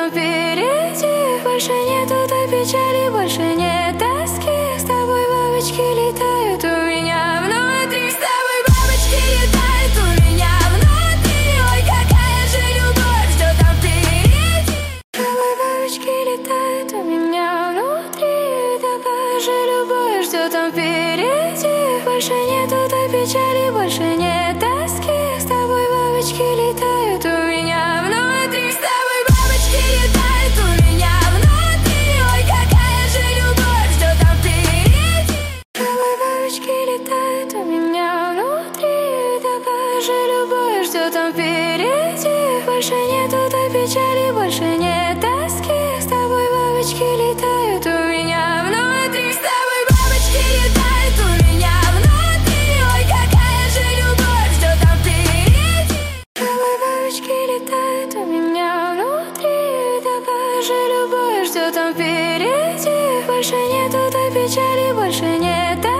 там впереди. Больше нету той печали, больше нет тоски. С тобой бабочки летают у меня внутри. С тобой бабочки летают у меня внутри. Ой, какая же любовь ждет там впереди. С тобой бабочки летают у меня внутри. Такая же любовь ждет там впереди. Больше нету той печали, больше нет тоски. С тобой бабочки летают у меня внутри. С тобой бабочки летают у меня внутри. Ой, какая же любовь ждет там впереди. С тобой бабочки летают у меня внутри. Такая же любовь ждет там впереди. Больше нету той печали, больше нет тоски. С тобой бабочки летают у меня внутри. С тобой бабочки летают у меня внутри. Ой, какая же любовь ждет там впереди. С тобой бабочки летают у меня внутри. Такая же любовь ждет там впереди. Больше нету той печали, больше нет тоски.